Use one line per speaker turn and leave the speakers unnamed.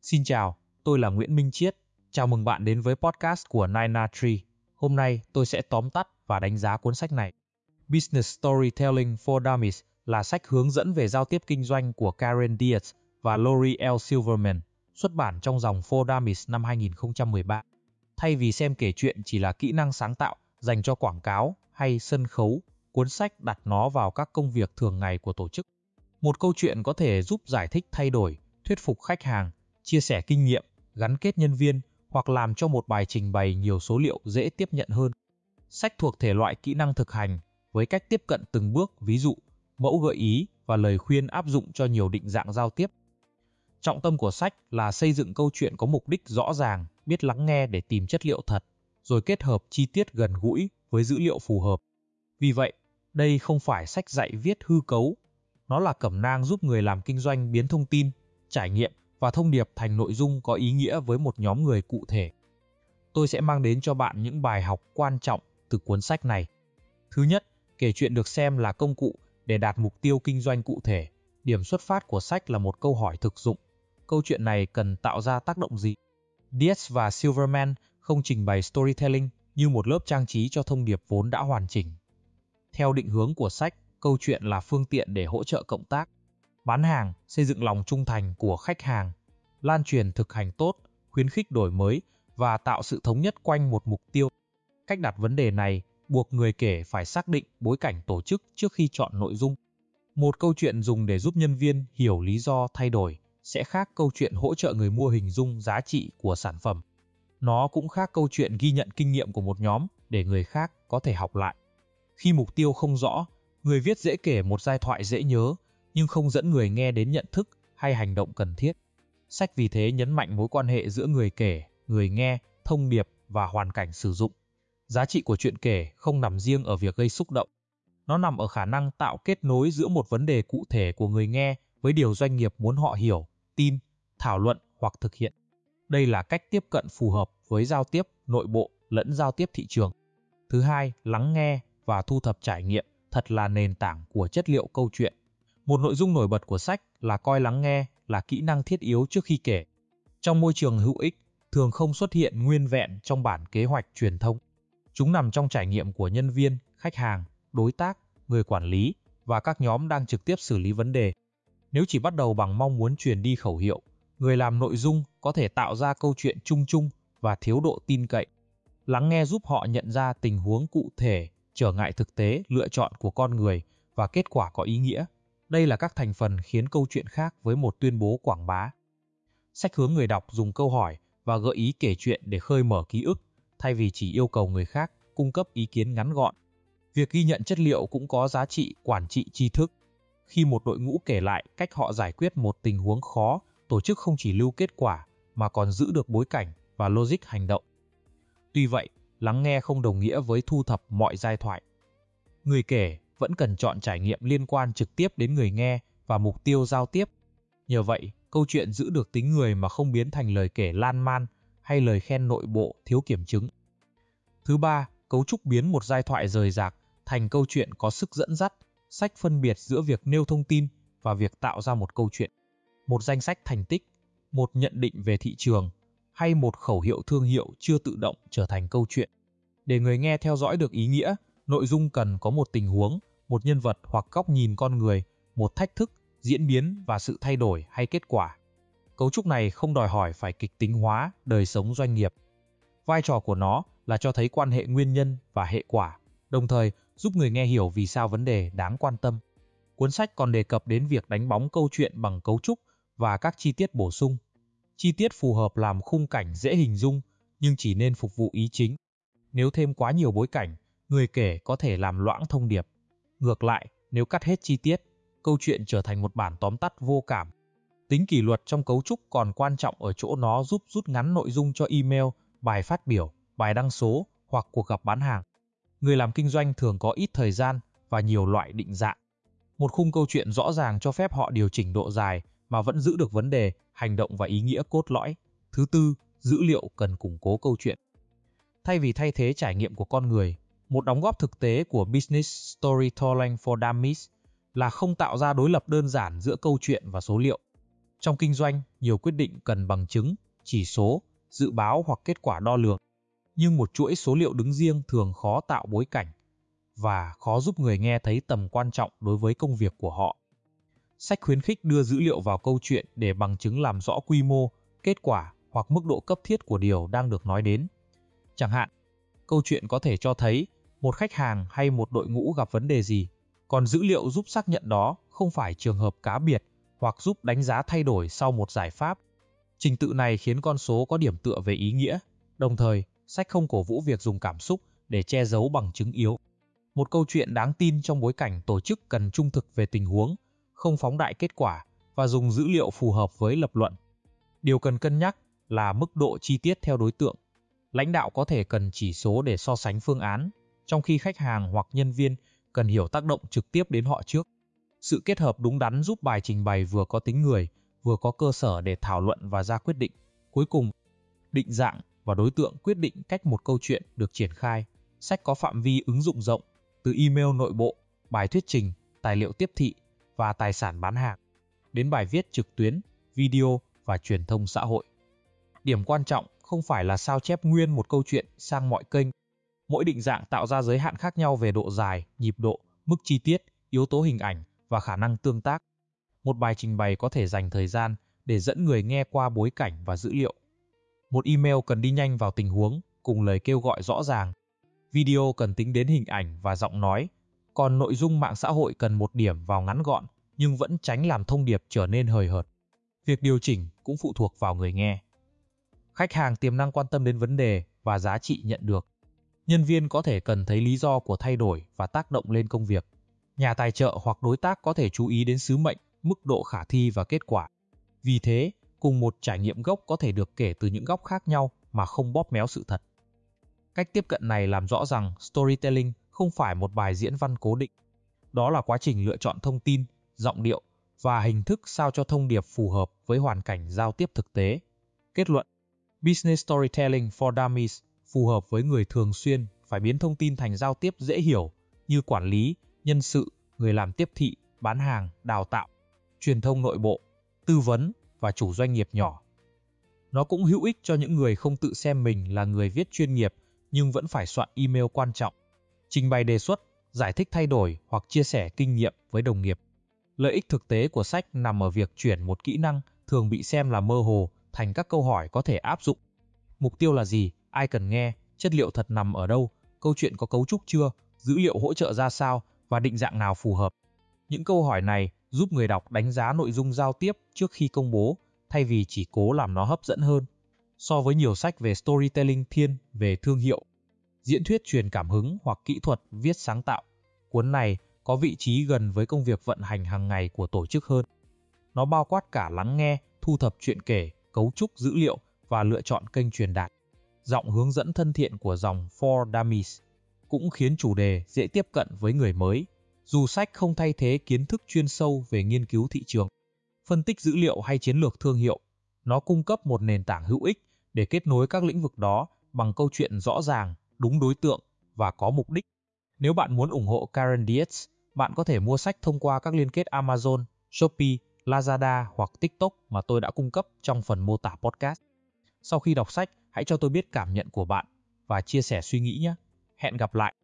Xin chào, tôi là Nguyễn Minh Chiết. Chào mừng bạn đến với podcast của Nina Tree. Hôm nay tôi sẽ tóm tắt và đánh giá cuốn sách này. Business Storytelling for Dummies là sách hướng dẫn về giao tiếp kinh doanh của Karen Dietz và Lori L. Silverman, xuất bản trong dòng For Dummies năm 2013. Thay vì xem kể chuyện chỉ là kỹ năng sáng tạo dành cho quảng cáo hay sân khấu, cuốn sách đặt nó vào các công việc thường ngày của tổ chức. Một câu chuyện có thể giúp giải thích thay đổi, thuyết phục khách hàng, chia sẻ kinh nghiệm, gắn kết nhân viên hoặc làm cho một bài trình bày nhiều số liệu dễ tiếp nhận hơn. Sách thuộc thể loại kỹ năng thực hành với cách tiếp cận từng bước, ví dụ, mẫu gợi ý và lời khuyên áp dụng cho nhiều định dạng giao tiếp. Trọng tâm của sách là xây dựng câu chuyện có mục đích rõ ràng, biết lắng nghe để tìm chất liệu thật, rồi kết hợp chi tiết gần gũi với dữ liệu phù hợp. Vì vậy, đây không phải sách dạy viết hư cấu, nó là cẩm nang giúp người làm kinh doanh biến thông tin, trải nghiệm và thông điệp thành nội dung có ý nghĩa với một nhóm người cụ thể. Tôi sẽ mang đến cho bạn những bài học quan trọng từ cuốn sách này. Thứ nhất, kể chuyện được xem là công cụ để đạt mục tiêu kinh doanh cụ thể. Điểm xuất phát của sách là một câu hỏi thực dụng. Câu chuyện này cần tạo ra tác động gì? Dietz và Silverman không trình bày storytelling như một lớp trang trí cho thông điệp vốn đã hoàn chỉnh. Theo định hướng của sách, câu chuyện là phương tiện để hỗ trợ cộng tác, bán hàng, xây dựng lòng trung thành của khách hàng, lan truyền thực hành tốt, khuyến khích đổi mới và tạo sự thống nhất quanh một mục tiêu. Cách đặt vấn đề này buộc người kể phải xác định bối cảnh tổ chức trước khi chọn nội dung. Một câu chuyện dùng để giúp nhân viên hiểu lý do thay đổi sẽ khác câu chuyện hỗ trợ người mua hình dung giá trị của sản phẩm. Nó cũng khác câu chuyện ghi nhận kinh nghiệm của một nhóm để người khác có thể học lại. Khi mục tiêu không rõ, người viết dễ kể một giai thoại dễ nhớ, nhưng không dẫn người nghe đến nhận thức hay hành động cần thiết. Sách vì thế nhấn mạnh mối quan hệ giữa người kể, người nghe, thông điệp và hoàn cảnh sử dụng. Giá trị của chuyện kể không nằm riêng ở việc gây xúc động. Nó nằm ở khả năng tạo kết nối giữa một vấn đề cụ thể của người nghe với điều doanh nghiệp muốn họ hiểu, tin, thảo luận hoặc thực hiện. Đây là cách tiếp cận phù hợp với giao tiếp nội bộ lẫn giao tiếp thị trường. Thứ hai, lắng nghe và thu thập trải nghiệm thật là nền tảng của chất liệu câu chuyện. Một nội dung nổi bật của sách là coi lắng nghe là kỹ năng thiết yếu trước khi kể. Trong môi trường hữu ích, thường không xuất hiện nguyên vẹn trong bản kế hoạch truyền thông. Chúng nằm trong trải nghiệm của nhân viên, khách hàng, đối tác, người quản lý và các nhóm đang trực tiếp xử lý vấn đề. Nếu chỉ bắt đầu bằng mong muốn truyền đi khẩu hiệu, người làm nội dung có thể tạo ra câu chuyện chung chung và thiếu độ tin cậy. Lắng nghe giúp họ nhận ra tình huống cụ thể, trở ngại thực tế, lựa chọn của con người và kết quả có ý nghĩa. Đây là các thành phần khiến câu chuyện khác với một tuyên bố quảng bá. Sách hướng người đọc dùng câu hỏi và gợi ý kể chuyện để khơi mở ký ức, thay vì chỉ yêu cầu người khác cung cấp ý kiến ngắn gọn. Việc ghi nhận chất liệu cũng có giá trị quản trị tri thức. Khi một đội ngũ kể lại cách họ giải quyết một tình huống khó, tổ chức không chỉ lưu kết quả mà còn giữ được bối cảnh và logic hành động. Tuy vậy, lắng nghe không đồng nghĩa với thu thập mọi giai thoại. Người kể vẫn cần chọn trải nghiệm liên quan trực tiếp đến người nghe và mục tiêu giao tiếp. Nhờ vậy, câu chuyện giữ được tính người mà không biến thành lời kể lan man hay lời khen nội bộ thiếu kiểm chứng. Thứ ba, cấu trúc biến một giai thoại rời rạc thành câu chuyện có sức dẫn dắt. Sách phân biệt giữa việc nêu thông tin và việc tạo ra một câu chuyện. Một danh sách thành tích, một nhận định về thị trường hay một khẩu hiệu thương hiệu chưa tự động trở thành câu chuyện. Để người nghe theo dõi được ý nghĩa, nội dung cần có một tình huống, một nhân vật hoặc góc nhìn con người, một thách thức, diễn biến và sự thay đổi hay kết quả. Cấu trúc này không đòi hỏi phải kịch tính hóa đời sống doanh nghiệp. Vai trò của nó là cho thấy quan hệ nguyên nhân và hệ quả, đồng thời giúp người nghe hiểu vì sao vấn đề đáng quan tâm. Cuốn sách còn đề cập đến việc đánh bóng câu chuyện bằng cấu trúc và các chi tiết bổ sung. Chi tiết phù hợp làm khung cảnh dễ hình dung, nhưng chỉ nên phục vụ ý chính. Nếu thêm quá nhiều bối cảnh, người kể có thể làm loãng thông điệp. Ngược lại, nếu cắt hết chi tiết, câu chuyện trở thành một bản tóm tắt vô cảm. Tính kỷ luật trong cấu trúc còn quan trọng ở chỗ nó giúp rút ngắn nội dung cho email, bài phát biểu, bài đăng số hoặc cuộc gặp bán hàng. Người làm kinh doanh thường có ít thời gian và nhiều loại định dạng. Một khung câu chuyện rõ ràng cho phép họ điều chỉnh độ dài mà vẫn giữ được vấn đề, hành động và ý nghĩa cốt lõi. Thứ tư, dữ liệu cần củng cố câu chuyện. Thay vì thay thế trải nghiệm của con người, một đóng góp thực tế của Business Storytelling for Dummies là không tạo ra đối lập đơn giản giữa câu chuyện và số liệu. Trong kinh doanh, nhiều quyết định cần bằng chứng, chỉ số, dự báo hoặc kết quả đo lường. Nhưng một chuỗi số liệu đứng riêng thường khó tạo bối cảnh và khó giúp người nghe thấy tầm quan trọng đối với công việc của họ. Sách khuyến khích đưa dữ liệu vào câu chuyện để bằng chứng làm rõ quy mô, kết quả hoặc mức độ cấp thiết của điều đang được nói đến. Chẳng hạn, câu chuyện có thể cho thấy một khách hàng hay một đội ngũ gặp vấn đề gì, còn dữ liệu giúp xác nhận đó không phải trường hợp cá biệt hoặc giúp đánh giá thay đổi sau một giải pháp. Trình tự này khiến con số có điểm tựa về ý nghĩa, đồng thời sách không cổ vũ việc dùng cảm xúc để che giấu bằng chứng yếu. Một câu chuyện đáng tin trong bối cảnh tổ chức cần trung thực về tình huống, không phóng đại kết quả và dùng dữ liệu phù hợp với lập luận. Điều cần cân nhắc là mức độ chi tiết theo đối tượng. Lãnh đạo có thể cần chỉ số để so sánh phương án, trong khi khách hàng hoặc nhân viên cần hiểu tác động trực tiếp đến họ trước. Sự kết hợp đúng đắn giúp bài trình bày vừa có tính người, vừa có cơ sở để thảo luận và ra quyết định. Cuối cùng, định dạng và đối tượng quyết định cách một câu chuyện được triển khai. Sách có phạm vi ứng dụng rộng, từ email nội bộ, bài thuyết trình, tài liệu tiếp thị và tài sản bán hàng, đến bài viết trực tuyến, video và truyền thông xã hội. Điểm quan trọng không phải là sao chép nguyên một câu chuyện sang mọi kênh. Mỗi định dạng tạo ra giới hạn khác nhau về độ dài, nhịp độ, mức chi tiết, yếu tố hình ảnh và khả năng tương tác. Một bài trình bày có thể dành thời gian để dẫn người nghe qua bối cảnh và dữ liệu. Một email cần đi nhanh vào tình huống cùng lời kêu gọi rõ ràng. Video cần tính đến hình ảnh và giọng nói, còn nội dung mạng xã hội cần một điểm vào ngắn gọn nhưng vẫn tránh làm thông điệp trở nên hời hợt. Việc điều chỉnh cũng phụ thuộc vào người nghe. Khách hàng tiềm năng quan tâm đến vấn đề và giá trị nhận được. Nhân viên có thể cần thấy lý do của thay đổi và tác động lên công việc. Nhà tài trợ hoặc đối tác có thể chú ý đến sứ mệnh, mức độ khả thi và kết quả. Vì thế, cùng một trải nghiệm gốc có thể được kể từ những góc khác nhau mà không bóp méo sự thật. Cách tiếp cận này làm rõ rằng storytelling không phải một bài diễn văn cố định. Đó là quá trình lựa chọn thông tin, giọng điệu và hình thức sao cho thông điệp phù hợp với hoàn cảnh giao tiếp thực tế. Kết luận: Business Storytelling for Dummies phù hợp với người thường xuyên phải biến thông tin thành giao tiếp dễ hiểu như quản lý, nhân sự, người làm tiếp thị, bán hàng, đào tạo, truyền thông nội bộ, tư vấn và chủ doanh nghiệp nhỏ. Nó cũng hữu ích cho những người không tự xem mình là người viết chuyên nghiệp nhưng vẫn phải soạn email quan trọng, trình bày đề xuất, giải thích thay đổi hoặc chia sẻ kinh nghiệm với đồng nghiệp. Lợi ích thực tế của sách nằm ở việc chuyển một kỹ năng thường bị xem là mơ hồ thành các câu hỏi có thể áp dụng. Mục tiêu là gì? Ai cần nghe? Chất liệu thật nằm ở đâu? Câu chuyện có cấu trúc chưa? Dữ liệu hỗ trợ ra sao? Và định dạng nào phù hợp? Những câu hỏi này giúp người đọc đánh giá nội dung giao tiếp trước khi công bố, thay vì chỉ cố làm nó hấp dẫn hơn. So với nhiều sách về storytelling thiên về thương hiệu, diễn thuyết truyền cảm hứng hoặc kỹ thuật viết sáng tạo, cuốn này có vị trí gần với công việc vận hành hàng ngày của tổ chức hơn. Nó bao quát cả lắng nghe, thu thập truyện kể, cấu trúc dữ liệu và lựa chọn kênh truyền đạt. Giọng hướng dẫn thân thiện của dòng For Dummies cũng khiến chủ đề dễ tiếp cận với người mới, dù sách không thay thế kiến thức chuyên sâu về nghiên cứu thị trường, phân tích dữ liệu hay chiến lược thương hiệu. Nó cung cấp một nền tảng hữu ích để kết nối các lĩnh vực đó bằng câu chuyện rõ ràng, đúng đối tượng và có mục đích. Nếu bạn muốn ủng hộ Karen Dietz, bạn có thể mua sách thông qua các liên kết Amazon, Shopee, Lazada hoặc TikTok mà tôi đã cung cấp trong phần mô tả podcast. Sau khi đọc sách, hãy cho tôi biết cảm nhận của bạn và chia sẻ suy nghĩ nhé. Hẹn gặp lại!